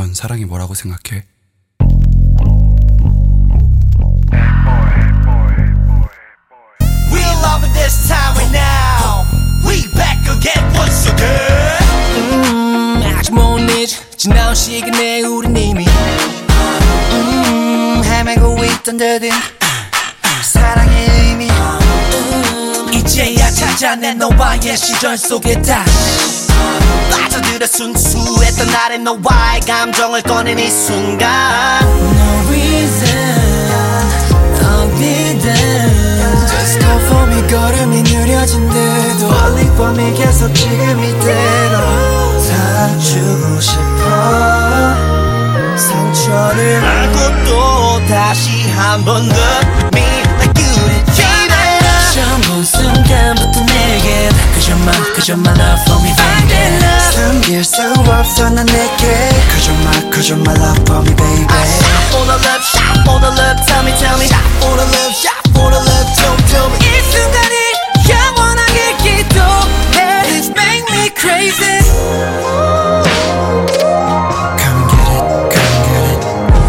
넌 사랑이 뭐라고 생각해? We're loving this time right now. We back again once again. 아직 못 잊어 지나온 시간에 우린 이미 헤매고 있던 듯은 사랑의 의미 이제야 찾아낸 너와의 시절 속에 다시 빠져들어 순수했던 날의 너와의 감정을 꺼낸 이 순간 No reason 어디든 Just go for me 걸음이 느려진대도 멀리 봄이 계속 지금 이대로 다 주고 싶어 상처를 안고 또 다시 한 번 Love me like you did baby 처음 본 순간부터 내게 그저 my love for me baby 숨길 수 없어 난 내게 그저 my love for me baby Shot for the love, shot for the love Tell me Shot for the love, shot for the love Tell me 이 순간이 영원하게 기도해 This make me crazy Come get it, come get it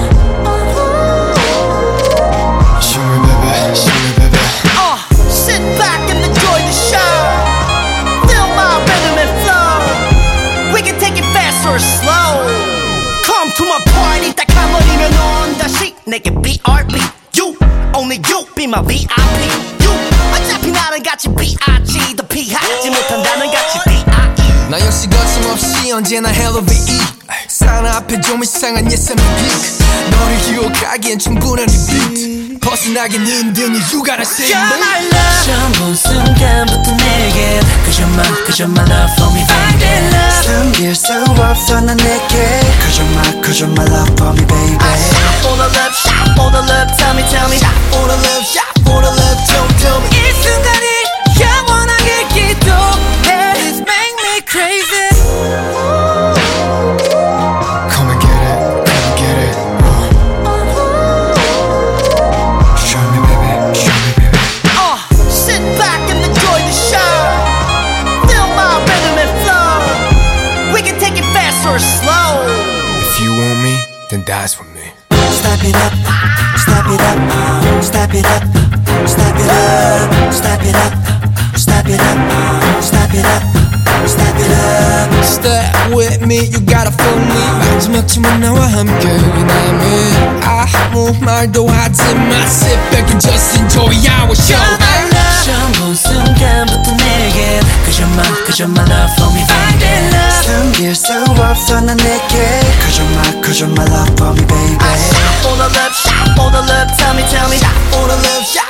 Show me baby, show me baby Sit back and enjoy the show Feel my rhythm and flow We can take it fast or slow Come to my party 딱 한 번이면 넌 다시 내게 BRB You, only you be my VIP You, 어차피 나는 같이 B.I.G 더 피하지 못한다는 같이 B.I.E 나 역시 거침없이 언제나 LOVE 사랑 앞에 좀 이상한 예상의 빅 너를 유혹하기엔 충분한 이 비트 벗어나긴 힘든 이유가 나 say 처음 본 순간부터 내게 그저 my love for me baby 숨길 수 없어 난 내게 그저 my love for me baby Shot for the love, shot for the love Tell me Shot for the love, shot for the love Tell me 이 순간이 영원하게 기도해 This make me crazy Come and get it, come and get it Show me baby, show me baby Sit back and enjoy the show Feel my rhythm and flow We can take it fast or slow If you want me, then that's with me. Step it up, step it up, step it up, step it up, step it up, step it up, step it up, step it up. Step with me, you gotta feel me. 마지막쯤은 나와 함께 남은 아무 말도 하지 마. Sit back and just enjoy our show. 처음 본 순간부터 내게 그저 my love for me baby. 숨길 수 없어 난 내게 그저 my love for me baby. Shot for the love, shot for the love Tell me Shot for the love, shot